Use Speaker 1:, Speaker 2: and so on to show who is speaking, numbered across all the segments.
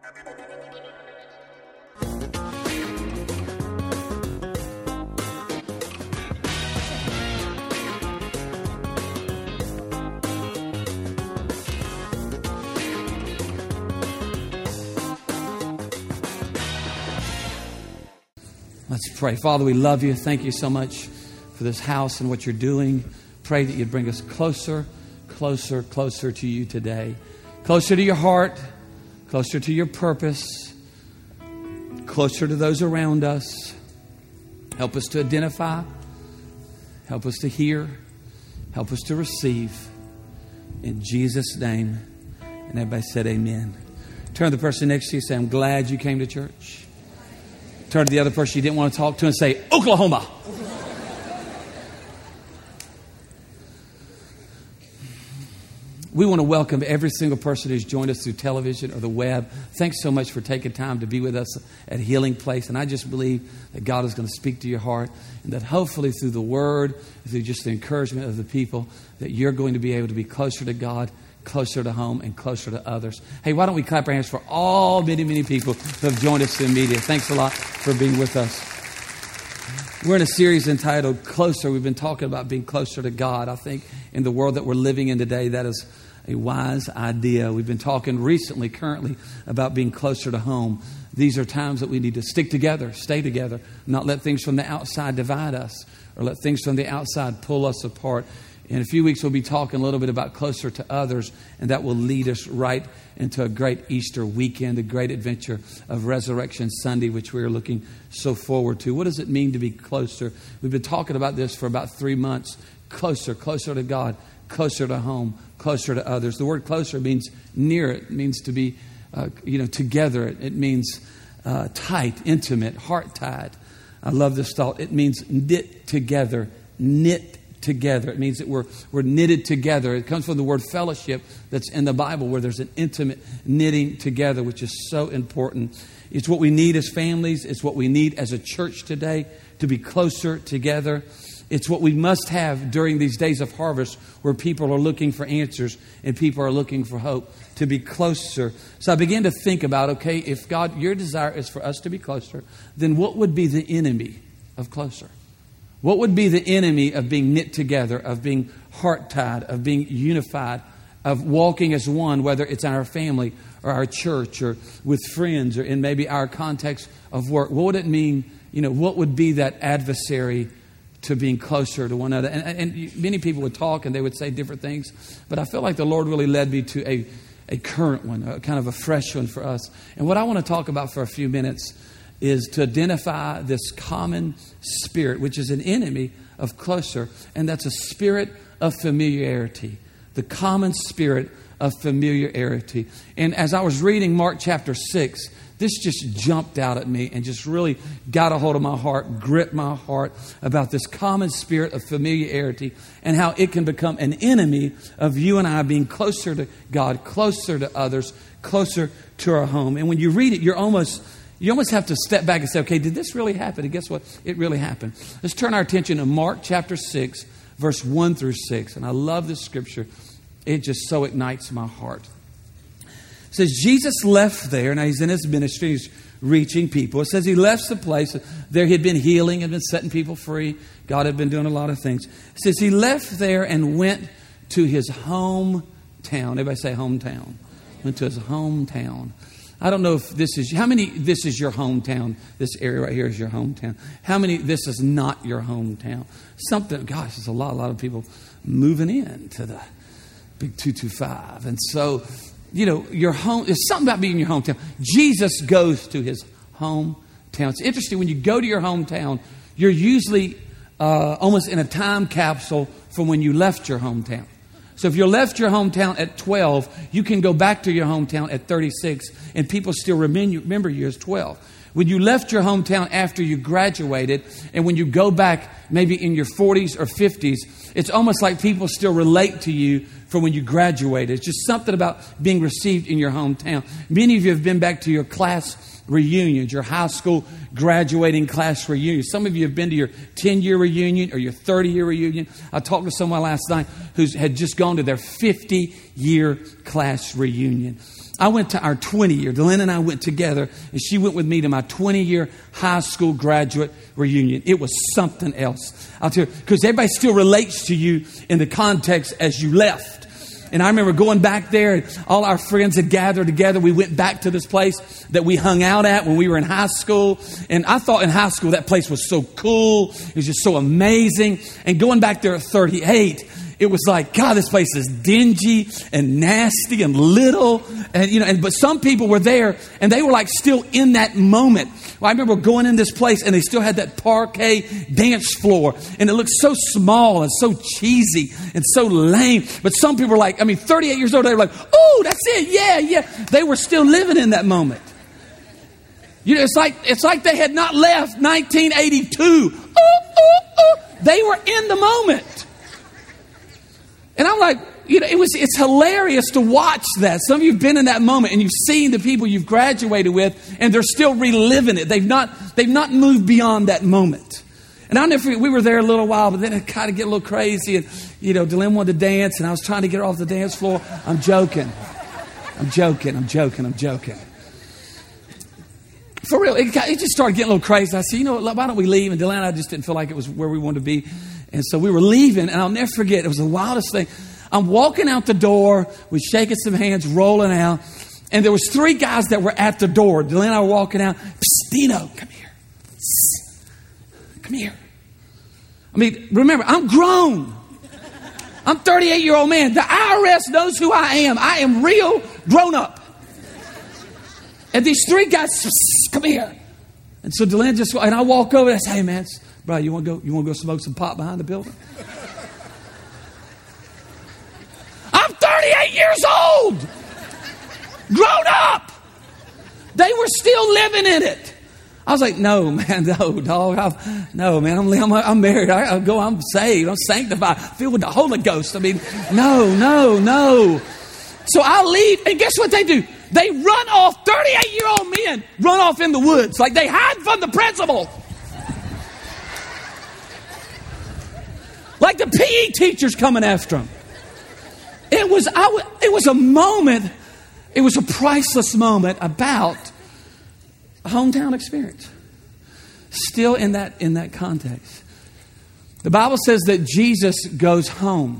Speaker 1: Let's pray. Father, we love you. Thank you so much for this house and what you're doing. Pray that you'd bring us closer, closer, closer to you today. Closer to your heart, closer to your purpose, closer to those around us. Help us to identify. Help us to hear. Help us to receive. In Jesus' name. And everybody said amen. Turn to the person next to you and say, I'm glad you came to church. Turn to the other person you didn't want to talk to and say, Oklahoma. We want to welcome every single person who's joined us through television or the web. Thanks so much for taking time to be with us at Healing Place. And I just believe that God is going to speak to your heart and that hopefully through the Word, through just the encouragement of the people, that you're going to be able to be closer to God, closer to home, and closer to others. Hey, why don't we clap our hands for all many people who have joined us in media. Thanks a lot for being with us. We're in a series entitled Closer. We've been talking about being closer to God. I think in the world that we're living in today, that is a wise idea. We've been talking currently about being closer to home. These are times that we need to stick together, stay together, not let things from the outside divide us or let things from the outside pull us apart. In a few weeks, we'll be talking a little bit about closer to others, and that will lead us right into a great Easter weekend, a great adventure of Resurrection Sunday, which we are looking so forward to. What does it mean to be closer? We've been talking about this for about 3 months. Closer to God, closer to home, closer to others. The word closer means near. It means to be, together. It means tight, intimate, heart-tied. I love this thought. It means knit together, together. It means that we're knitted together. It comes from the word fellowship that's in the Bible, where there's an intimate knitting together, which is so important. It's what we need as families. It's what we need as a church today, to be closer together. It's what we must have during these days of harvest, where people are looking for answers and people are looking for hope, to be closer. So I began to think about, okay, if God, your desire is for us to be closer, then what would be the enemy of closer? What would be the enemy of being knit together, of being heart-tied, of being unified, of walking as one, whether it's in our family or our church or with friends or in maybe our context of work? What would it mean? What would be that adversary to being closer to one another? And many people would talk and they would say different things, but I feel like the Lord really led me to a current one, a kind of a fresh one for us. And what I want to talk about for a few minutes is to identify this common spirit, which is an enemy of closer, and that's a spirit of familiarity. The common spirit of familiarity. And as I was reading Mark chapter 6, this just jumped out at me and just really got a hold of my heart, gripped my heart about this common spirit of familiarity and how it can become an enemy of you and I being closer to God, closer to others, closer to our home. And when you read it, you almost have to step back and say, okay, did this really happen? And guess what? It really happened. Let's turn our attention to Mark chapter 6, verse 1 through 6. And I love this scripture. It just so ignites my heart. It says, Jesus left there. Now he's in his ministry. He's reaching people. It says he left the place. There he had been healing and been setting people free. God had been doing a lot of things. It says he left there and went to his hometown. Everybody say hometown. Went to his hometown. I don't know if this is your hometown. This area right here is your hometown. How many, this is not your hometown? Gosh, there's a lot of people moving in to the big 225. And so, your home, there's something about being in your hometown. Jesus goes to his hometown. It's interesting, when you go to your hometown, you're usually almost in a time capsule from when you left your hometown. So if you left your hometown at 12, you can go back to your hometown at 36 and people still remember you as 12. When you left your hometown after you graduated and when you go back maybe in your 40s or 50s, it's almost like people still relate to you from when you graduated. It's just something about being received in your hometown. Many of you have been back to your class reunions, your high school graduating class reunions. Some of you have been to your 10-year reunion or your 30-year reunion. I talked to someone last night who had just gone to their 50-year class reunion. I went to our 20-year. Delenn and I went together, and she went with me to my 20-year high school graduate reunion. It was something else. I'll tell you, because everybody still relates to you in the context as you left. And I remember going back there, and all our friends had gathered together. We went back to this place that we hung out at when we were in high school. And I thought in high school that place was so cool. It was just so amazing. And going back there at 38, it was like, God, this place is dingy and nasty and little. And, but some people were there and they were like still in that moment. Well, I remember going in this place and they still had that parquet dance floor and it looked so small and so cheesy and so lame. But some people were like, 38 years old, they were like, oh, that's it. Yeah. They were still living in that moment. It's like they had not left 1982. They were in the moment. And I'm like, it's hilarious to watch that. Some of you have been in that moment and you've seen the people you've graduated with and they're still reliving it. They've not moved beyond that moment. And I'll never forget, we were there a little while, but then it kind of get a little crazy. And, Delenn wanted to dance and I was trying to get her off the dance floor. I'm joking. For real, it just started getting a little crazy. I said, why don't we leave? And Delenn and I just didn't feel like it was where we wanted to be. And so we were leaving, and I'll never forget, it was the wildest thing. I'm walking out the door, we're shaking some hands, rolling out, and there was 3 guys that were at the door. Delenn and I were walking out. Psst, Dino, come here. Psst, come here. Remember, I'm grown. I'm a 38-year-old man. The IRS knows who I am. I am real grown up. And these 3 guys, psst, come here. And so Delenn and I walk over and I say, hey, man, bro, you want to go smoke some pot behind the building? I'm 38 years old. Grown up. They were still living in it. I was like, no, man, no, dog. No, man, I'm married. I'm saved. I'm sanctified. Filled with the Holy Ghost. No. So I'll leave, and guess what they do? They run off. 38-year-old men run off in the woods. Like they hide from the principal. Like the PE teacher's coming after them. It was a moment. It was a priceless moment about a hometown experience. Still in that context. The Bible says that Jesus goes home.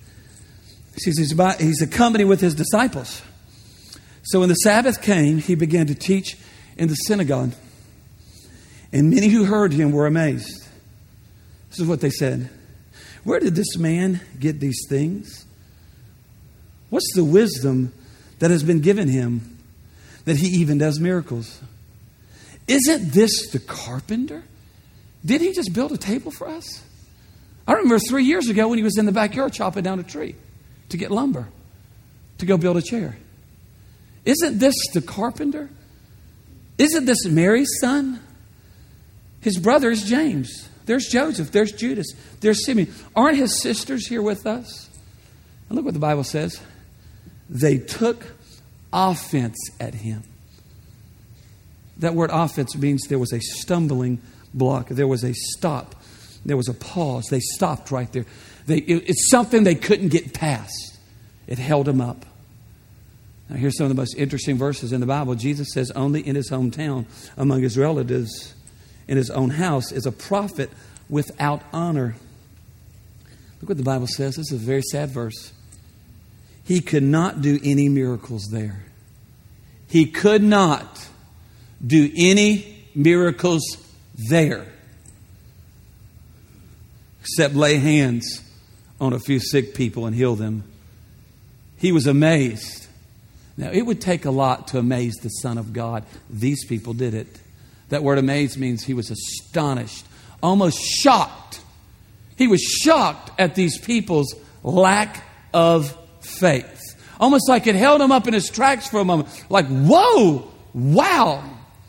Speaker 1: He's accompanied with his disciples. So when the Sabbath came, he began to teach in the synagogue. And many who heard him were amazed. This is what they said. Where did this man get these things? What's the wisdom that has been given him that he even does miracles? Isn't this the carpenter? Did he just build a table for us? I remember 3 years ago when he was in the backyard chopping down a tree to get lumber to go build a chair. Isn't this the carpenter? Isn't this Mary's son? His brother is James. There's Joseph. There's Judas. There's Simeon. Aren't his sisters here with us? And look what the Bible says. They took offense at him. That word offense means there was a stumbling block. There was a stop. There was a pause. They stopped right there. It's something they couldn't get past. It held them up. Now, here's some of the most interesting verses in the Bible. Jesus says only in his hometown, among his relatives, in his own house, is a prophet without honor. Look what the Bible says. This is a very sad verse. He could not do any miracles there. He could not do any miracles there except lay hands on a few sick people and heal them. He was amazed. Now, it would take a lot to amaze the Son of God. These people did it. That word amazed means he was astonished, almost shocked. He was shocked at these people's lack of faith. Almost like it held him up in his tracks for a moment. Like, whoa, wow.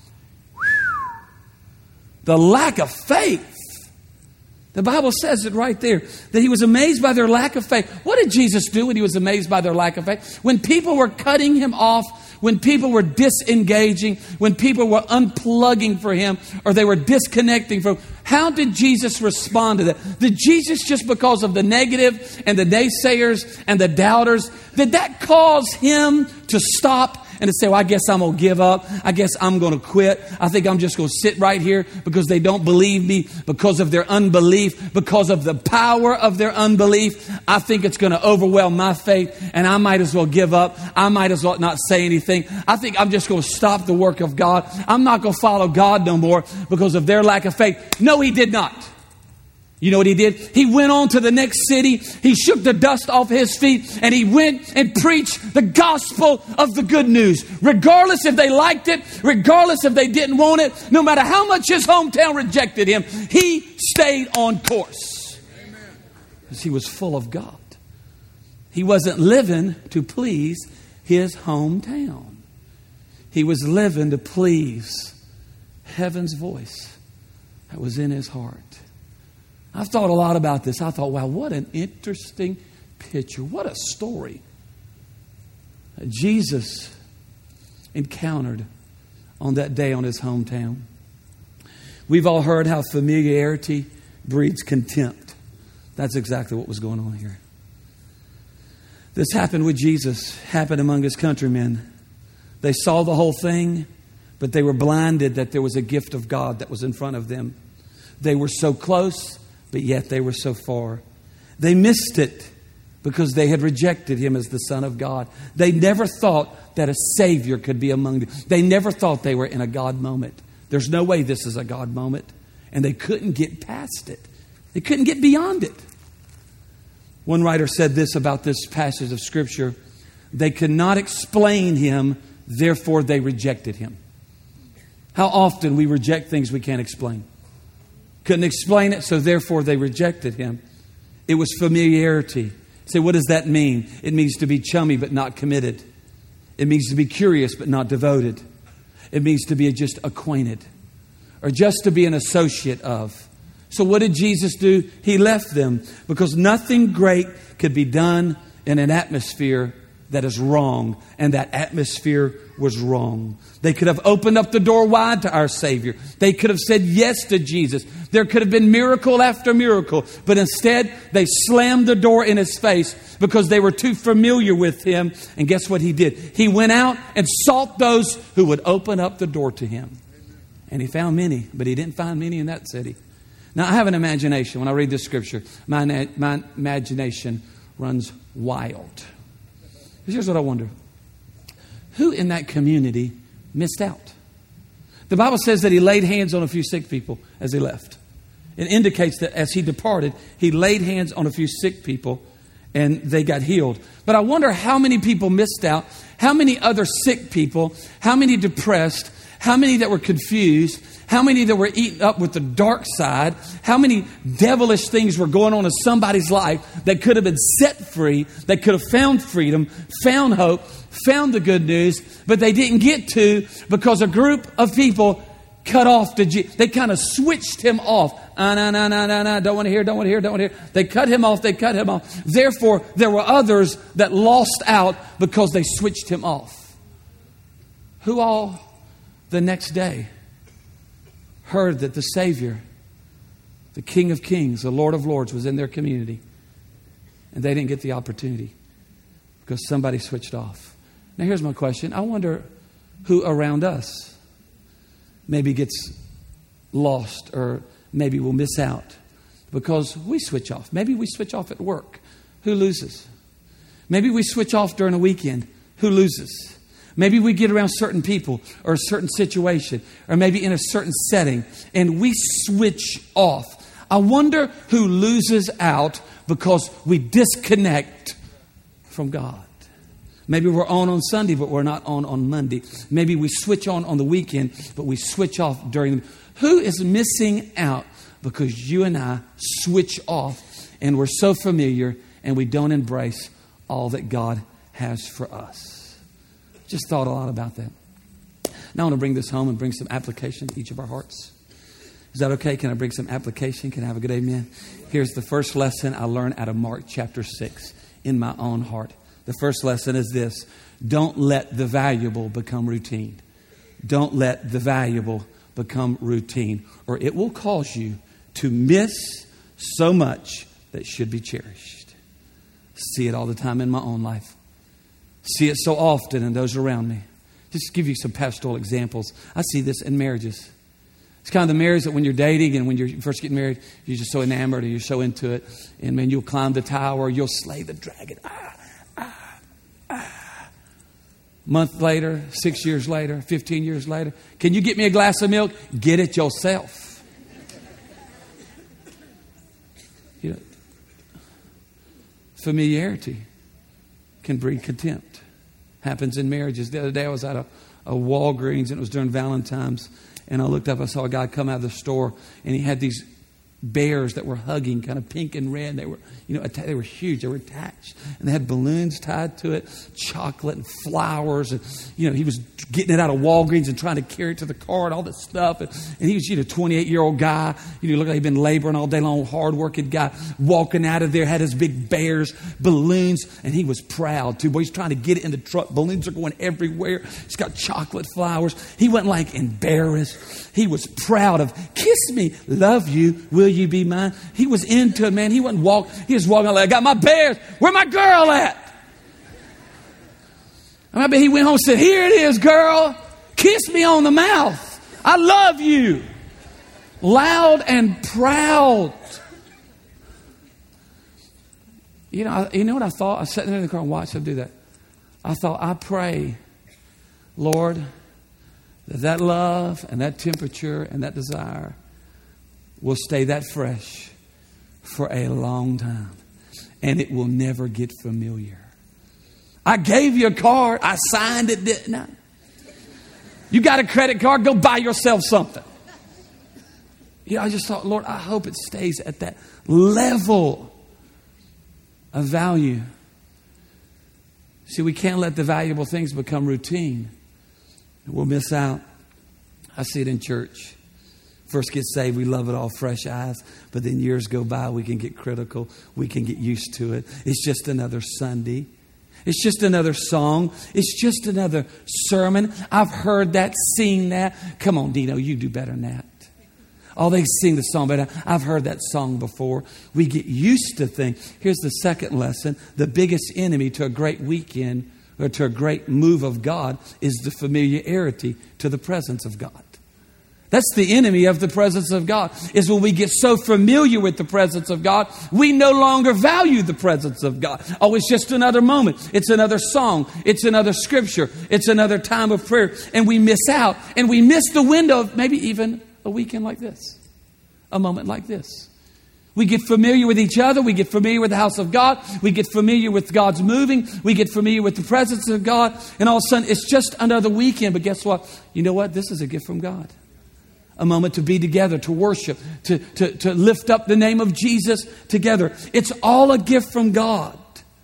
Speaker 1: The lack of faith. The Bible says it right there, that he was amazed by their lack of faith. What did Jesus do when he was amazed by their lack of faith? When people were cutting him off, when people were disengaging, when people were unplugging for him, or they were disconnecting from him, how did Jesus respond to that? Did Jesus, just because of the negative and the naysayers and the doubters, did that cause him to stop and to say, well, I guess I'm going to give up. I guess I'm going to quit. I think I'm just going to sit right here because they don't believe me, because of their unbelief, because of the power of their unbelief. I think it's going to overwhelm my faith, and I might as well give up. I might as well not say anything. I think I'm just going to stop the work of God. I'm not going to follow God no more because of their lack of faith. No, he did not. You know what he did? He went on to the next city. He shook the dust off his feet and he went and preached the gospel of the good news. Regardless if they liked it, regardless if they didn't want it, no matter how much his hometown rejected him, he stayed on course. Because he was full of God. He wasn't living to please his hometown. He was living to please heaven's voice that was in his heart. I've thought a lot about this. I thought, wow, what an interesting picture. What a story. Jesus encountered on that day on his hometown. We've all heard how familiarity breeds contempt. That's exactly what was going on here. This happened with Jesus, happened among his countrymen. They saw the whole thing, but they were blinded that there was a gift of God that was in front of them. They were so close, but yet they were so far. They missed it because they had rejected him as the Son of God. They never thought that a Savior could be among them. They never thought they were in a God moment. There's no way this is a God moment. And they couldn't get past it. They couldn't get beyond it. One writer said this about this passage of Scripture. They could not explain him, therefore they rejected him. How often we reject things we can't explain. Couldn't explain it, so therefore they rejected him. It was familiarity. Say, what does that mean? It means to be chummy but not committed. It means to be curious but not devoted. It means to be just acquainted or just to be an associate of. So what did Jesus do? He left them because nothing great could be done in an atmosphere that is wrong, and that atmosphere was wrong. They could have opened up the door wide to our Savior. They could have said yes to Jesus. There could have been miracle after miracle, but instead they slammed the door in his face because they were too familiar with him. And guess what he did? He went out and sought those who would open up the door to him. And he found many, but he didn't find many in that city. Now, I have an imagination. When I read this scripture, my imagination runs wild. Here's what I wonder. Who in that community missed out? The Bible says that he laid hands on a few sick people as he left. It indicates that as he departed, he laid hands on a few sick people and they got healed. But I wonder how many people missed out, how many other sick people, how many depressed, how many that were confused, how many that were eaten up with the dark side, how many devilish things were going on in somebody's life that could have been set free, that could have found freedom, found hope, found the good news, but they didn't get to because a group of people cut off the Jesus. They kind of switched him off. No, don't want to hear, don't want to hear, don't want to hear. They cut him off, they cut him off. Therefore, there were others that lost out because they switched him off. Who all the next day heard that the Savior, the King of Kings, the Lord of Lords was in their community. And they didn't get the opportunity because somebody switched off. Now here's my question. I wonder who around us maybe gets lost or maybe will miss out because we switch off. Maybe we switch off at work. Who loses? Maybe we switch off during a weekend. Who loses? Maybe we get around certain people or a certain situation or maybe in a certain setting and we switch off. I wonder who loses out because we disconnect from God. Maybe we're on Sunday, but we're not on Monday. Maybe we switch on the weekend, but we switch off during the... Who is missing out because you and I switch off and we're so familiar and we don't embrace all that God has for us? Just thought a lot about that. Now I want to bring this home and bring some application to each of our hearts. Is that okay? Can I bring some application? Can I have a good amen? Here's the first lesson I learned out of Mark chapter 6 in my own heart. The first lesson is this. Don't let the valuable become routine. Don't let the valuable become routine, or it will cause you to miss so much that should be cherished. See it all the time in my own life. See it so often in those around me. Just give you some pastoral examples. I see this in marriages. It's kind of the marriage that when you're dating and when you're first getting married, you're just so enamored and you're so into it. And man, you'll climb the tower, you'll slay the dragon. Month later, 6 years later, 15 years later, can you get me a glass of milk? Get it yourself. You know, familiarity can breed contempt. Happens in marriages. The other day I was at a Walgreens and it was during Valentine's. And I looked up, I saw a guy come out of the store and he had these bears that were hugging, kind of pink and red. They were, they were huge. They were attached. And they had balloons tied to it, chocolate and flowers. And, he was getting it out of Walgreens and trying to carry it to the car and all this stuff. And he was, 28-year-old guy. Looked like he'd been laboring all day long, hard-working guy, walking out of there, had his big bears, balloons, and he was proud too. Boy, he's trying to get it in the truck. Balloons are going everywhere. He's got chocolate flowers. He wasn't like embarrassed. He was proud of, kiss me, love you, will you be mine? He was into it, man. He wasn't he was walking like, I got my bears. Where my girl at? I bet he went home and said, here it is, girl. Kiss me on the mouth. I love you. Loud and proud. You know what I thought? I was sitting there in the car and watched him do that. I thought, I pray, Lord, that love and that temperature and that desire will stay that fresh for a long time. And it will never get familiar. I gave you a card. I signed it, didn't I? You got a credit card, go buy yourself something. I just thought, Lord, I hope it stays at that level of value. See, we can't let the valuable things become routine. We'll miss out. I see it in church. First get saved, we love it all, fresh eyes. But then years go by, we can get critical. We can get used to it. It's just another Sunday. It's just another song. It's just another sermon. I've heard that, seen that. Come on, Dino, you do better than that. Oh, they sing the song better. I've heard that song before. We get used to things. Here's the second lesson. The biggest enemy to a great weekend or to a great move of God is the familiarity to the presence of God. That's the enemy of the presence of God, is when we get so familiar with the presence of God, we no longer value the presence of God. Oh, it's just another moment. It's another song. It's another scripture. It's another time of prayer. And we miss out. And we miss the window of maybe even a weekend like this, a moment like this. We get familiar with each other. We get familiar with the house of God. We get familiar with God's moving. We get familiar with the presence of God. And all of a sudden, it's just another weekend. But guess what? You know what? This is a gift from God. A moment to be together, to worship, to lift up the name of Jesus together. It's all a gift from God.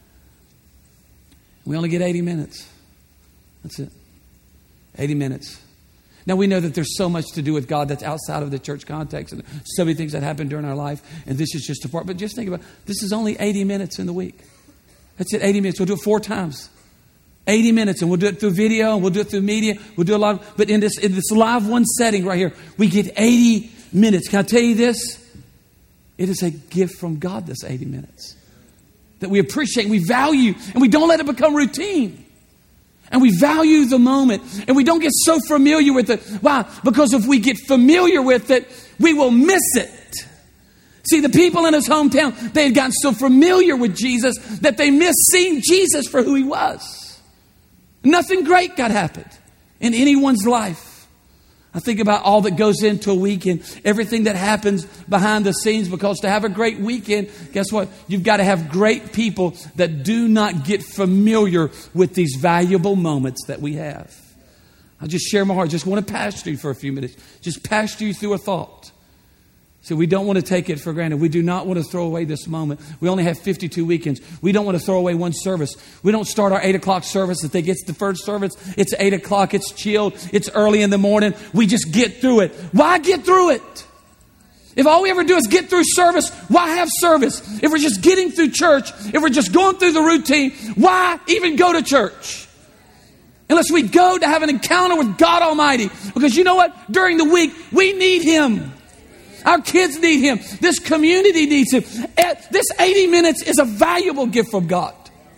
Speaker 1: We only get 80 minutes. That's it. 80 minutes. Now, we know that there's so much to do with God that's outside of the church context and so many things that happen during our life. And this is just a part. But just think about it. This is only 80 minutes in the week. That's it, 80 minutes. We'll do it 4 times. 80 minutes, and we'll do it through video, and we'll do it through media. We'll do a lot of, but in this live one setting right here, we get 80 minutes. Can I tell you this? It is a gift from God, this 80 minutes. That we appreciate, we value, and we don't let it become routine. And we value the moment, and we don't get so familiar with it. Why? Because if we get familiar with it, we will miss it. See, the people in his hometown, they had gotten so familiar with Jesus that they missed seeing Jesus for who he was. Nothing great got happened in anyone's life. I think about all that goes into a weekend, everything that happens behind the scenes, because to have a great weekend, guess what? You've got to have great people that do not get familiar with these valuable moments that we have. I'll just share my heart. Just want to pastor you for a few minutes. Just pastor you through a thought. So we don't want to take it for granted. We do not want to throw away this moment. We only have 52 weekends. We don't want to throw away one service. We don't start our 8 o'clock service and think it's the first service. It's 8 o'clock. It's chilled. It's early in the morning. We just get through it. Why get through it? If all we ever do is get through service, why have service? If we're just getting through church, if we're just going through the routine, why even go to church? Unless we go to have an encounter with God Almighty. Because you know what? During the week, we need Him. Our kids need Him. This community needs Him. This 80 minutes is a valuable gift from God.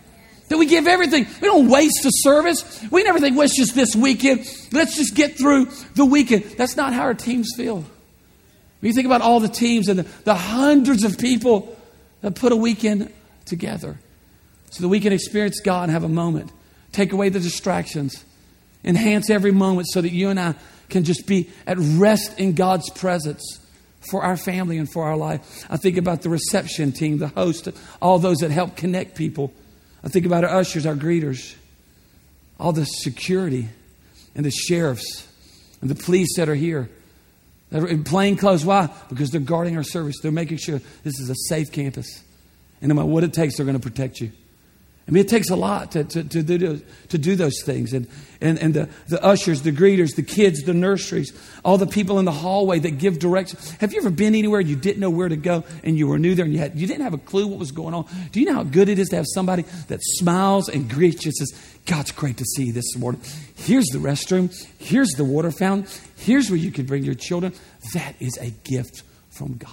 Speaker 1: That we give everything. We don't waste the service. We never think, well, it's just this weekend. Let's just get through the weekend. That's not how our teams feel. When you think about all the teams and the hundreds of people that put a weekend together so that we can experience God and have a moment. Take away the distractions. Enhance every moment so that you and I can just be at rest in God's presence for our family and for our life. I think about the reception team, the host, all those that help connect people. I think about our ushers, our greeters, all the security and the sheriffs and the police that are here. They're in plain clothes. Why? Because they're guarding our service. They're making sure this is a safe campus. And no matter what it takes, they're going to protect you. I mean, it takes a lot to do those things. And the ushers, the greeters, the kids, the nurseries, all the people in the hallway that give directions. Have you ever been anywhere you didn't know where to go and you were new there and you didn't have a clue what was going on? Do you know how good it is to have somebody that smiles and greets you and says, God's great to see you this morning. Here's the restroom. Here's the water fountain. Here's where you can bring your children. That is a gift from God.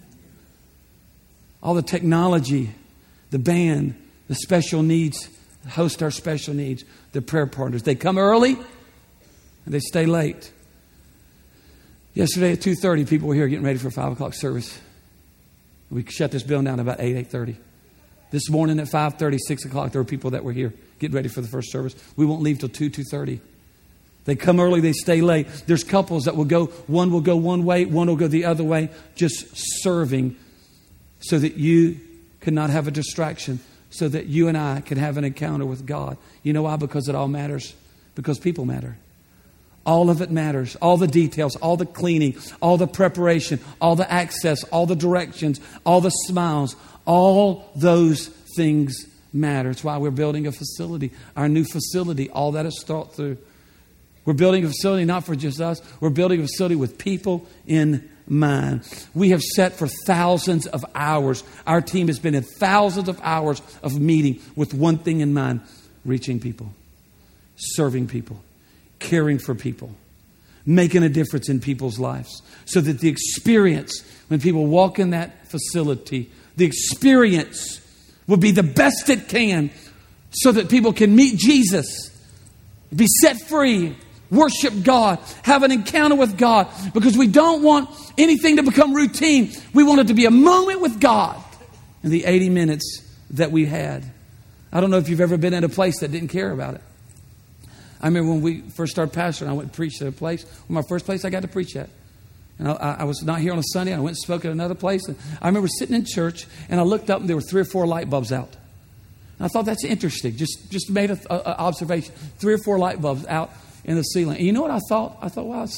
Speaker 1: All the technology, the band, the special needs, host our special needs, the prayer partners. They come early and they stay late. Yesterday at 2:30, people were here getting ready for 5 o'clock service. We shut this building down about 8:30. This morning at 5:30, 6 o'clock, there were people that were here getting ready for the first service. We won't leave till 2:30. They come early, they stay late. There's couples that will go one way, one will go the other way, just serving so that you cannot have a distraction. So that you and I can have an encounter with God. You know why? Because it all matters. Because people matter. All of it matters. All the details, all the cleaning, all the preparation, all the access, all the directions, all the smiles. All those things matter. It's why we're building a facility. Our new facility, all that is thought through. We're building a facility not for just us. We're building a facility with people in mind. We have set for thousands of hours. Our team has been in thousands of hours of meeting with one thing in mind: reaching people, serving people, caring for people, making a difference in people's lives, so that the experience when people walk in that facility, the experience will be the best it can, so that people can meet Jesus, be set free, worship God, have an encounter with God, because we don't want anything to become routine. We want it to be a moment with God in the 80 minutes that we had. I don't know if you've ever been in a place that didn't care about it. I remember when we first started pastoring, I went and preached at a place. My first place I got to preach at. And I was not here on a Sunday. I went and spoke at another place. And I remember sitting in church, and I looked up, and there were 3 or 4 light bulbs out. And I thought, that's interesting. Just made an observation. 3 or 4 light bulbs out in the ceiling. And you know what I thought? I thought, wow,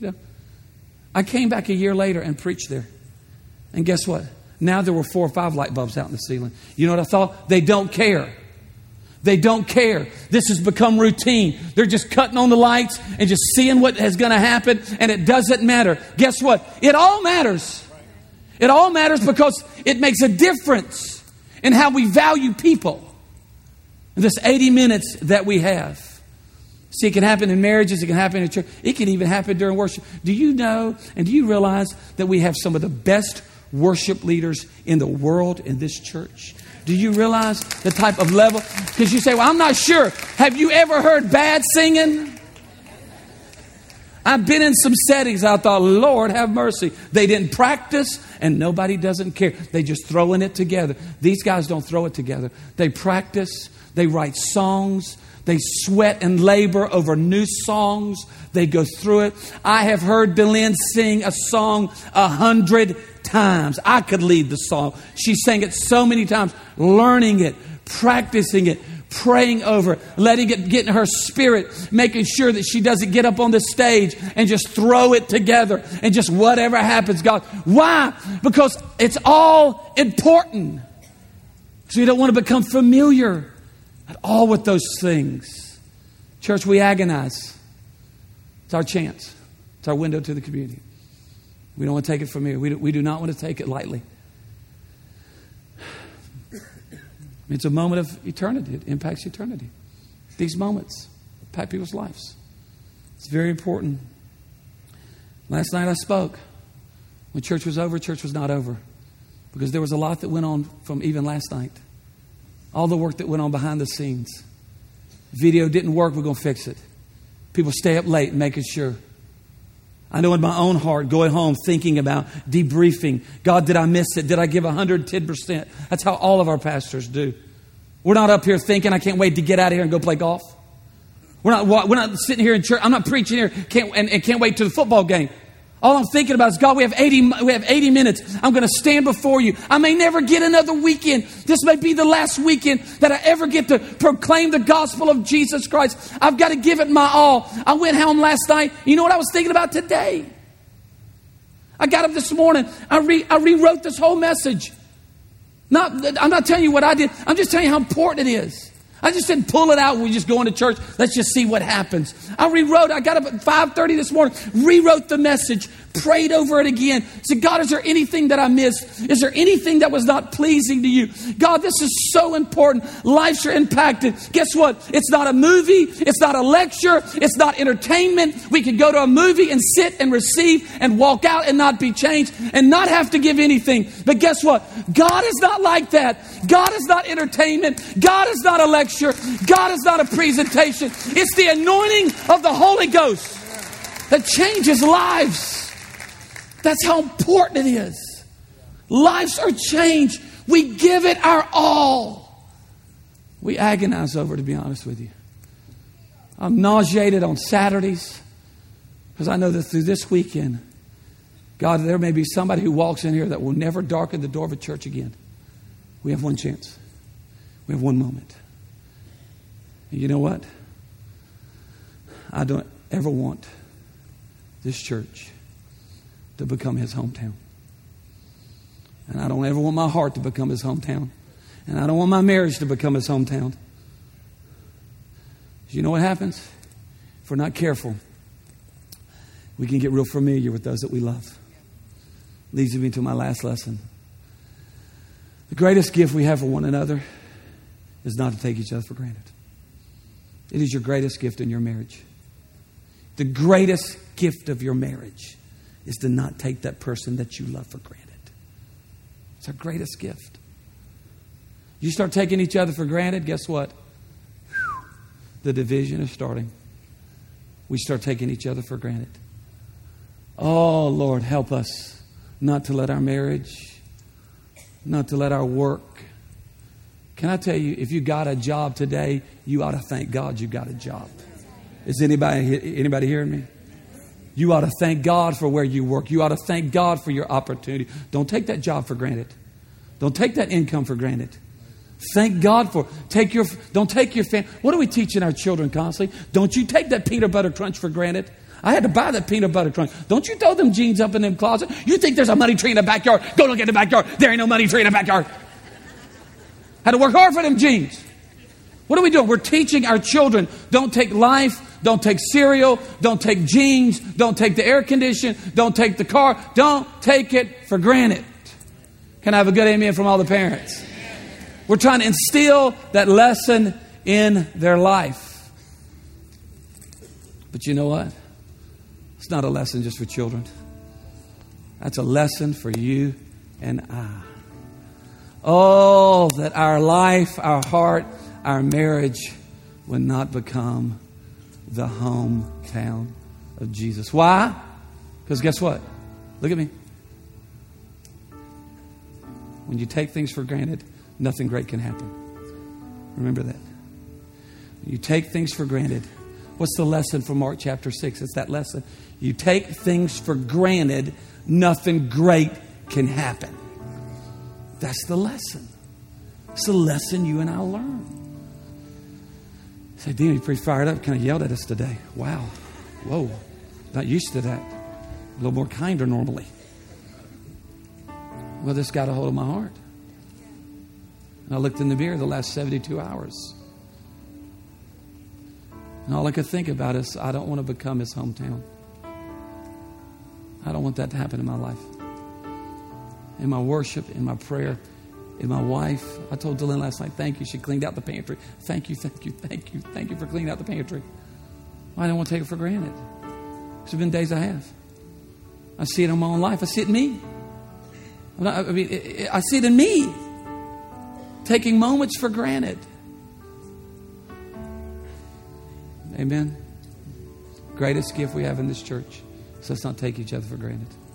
Speaker 1: I came back a year later and preached there. And guess what? Now there were 4 or 5 light bulbs out in the ceiling. You know what I thought? They don't care. They don't care. This has become routine. They're just cutting on the lights and just seeing what is going to happen, and it doesn't matter. Guess what? It all matters. It all matters because it makes a difference in how we value people. In this 80 minutes that we have. See, it can happen in marriages. It can happen in church. It can even happen during worship. Do you know and do you realize that we have some of the best worship leaders in the world in this church? Do you realize the type of level? Because you say, well, I'm not sure. Have you ever heard bad singing? I've been in some settings. I thought, Lord, have mercy. They didn't practice and nobody doesn't care. They just throwing it together. These guys don't throw it together. They practice. They write songs. They sweat and labor over new songs. They go through it. I have heard Belen sing a song 100 times. I could lead the song. She sang it so many times, learning it, practicing it, praying over it, letting it get in her spirit, making sure that she doesn't get up on the stage and just throw it together and just whatever happens, God. Why? Because it's all important. So you don't want to become familiar at all with those things. Church, we agonize. It's our chance. It's our window to the community. We don't want to take it from here. We do not want to take it lightly. It's a moment of eternity. It impacts eternity. These moments impact people's lives. It's very important. Last night I spoke. When church was over, church was not over. Because there was a lot that went on from even last night. All the work that went on behind the scenes. Video didn't work, we're going to fix it. People stay up late making sure. I know in my own heart, going home, thinking about debriefing. God, did I miss it? Did I give 110%? That's how all of our pastors do. We're not up here thinking, I can't wait to get out of here and go play golf. We're not sitting here in church. I'm not preaching here and can't wait to the football game. All I'm thinking about is, God, we have 80 minutes. I'm going to stand before you. I may never get another weekend. This may be the last weekend that I ever get to proclaim the gospel of Jesus Christ. I've got to give it my all. I went home last night. You know what I was thinking about today? I got up this morning. I rewrote this whole message. I'm not telling you what I did. I'm just telling you how important it is. I just didn't pull it out when we just go into church. Let's just see what happens. I got up at 5:30 this morning, rewrote the message, prayed over it again. Said, God, is there anything that I missed? Is there anything that was not pleasing to you? God, this is so important. Lives are impacted. Guess what? It's not a movie. It's not a lecture. It's not entertainment. We can go to a movie and sit and receive and walk out and not be changed and not have to give anything. But guess what? God is not like that. God is not entertainment. God is not a lecture. God is not a presentation. It's the anointing of the Holy Ghost that changes lives. That's how important it is. Lives are changed. We give it our all. We agonize over it, to be honest with you. I'm nauseated on Saturdays because I know that through this weekend, God, there may be somebody who walks in here that will never darken the door of a church again. We have one chance. We have one moment. And you know what? I don't ever want this church to become his hometown. And I don't ever want my heart to become his hometown. And I don't want my marriage to become his hometown. You know what happens? If we're not careful, we can get real familiar with those that we love. Leads me to my last lesson. The greatest gift we have for one another is not to take each other for granted. It is your greatest gift in your marriage. The greatest gift of your marriage is to not take that person that you love for granted. It's our greatest gift. You start taking each other for granted, guess what? The division is starting. We start taking each other for granted. Oh, Lord, help us not to let our marriage, not to let our work. Can I tell you, if you got a job today, you ought to thank God you got a job. Is anybody hearing me? You ought to thank God for where you work. You ought to thank God for your opportunity. Don't take that job for granted. Don't take that income for granted. Thank God for don't take your family. What are we teaching our children constantly? Don't you take that peanut butter crunch for granted. I had to buy that peanut butter crunch. Don't you throw them jeans up in them closet. You think there's a money tree in the backyard? Go look in the backyard. There ain't no money tree in the backyard. Had to work hard for them jeans. What are we doing? We're teaching our children, don't take life, don't take cereal, don't take jeans, don't take the air conditioner, don't take the car. Don't take it for granted. Can I have a good amen from all the parents? We're trying to instill that lesson in their life. But you know what? It's not a lesson just for children. That's a lesson for you and I. Oh, that our life, our heart, our marriage would not become the hometown of Jesus. Why? Because guess what? Look at me. When you take things for granted, nothing great can happen. Remember that. When you take things for granted. What's the lesson from Mark chapter 6? It's that lesson. You take things for granted, nothing great can happen. That's the lesson. It's the lesson you and I learn. Say, Dean, you're pretty fired up. Kind of yelled at us today. Wow. Whoa. Not used to that. A little more kinder normally. Well, this got a hold of my heart. And I looked in the mirror the last 72 hours. And all I could think about is, I don't want to become his hometown. I don't want that to happen in my life. In my worship, in my prayer, in my wife. I told Dylan last night, thank you. She cleaned out the pantry. Thank you for cleaning out the pantry. I don't want to take it for granted. There's been days I have. I see it in my own life. I see it in me. I see it in me. taking moments for granted. Amen. Greatest gift we have in this church. So let's not take each other for granted.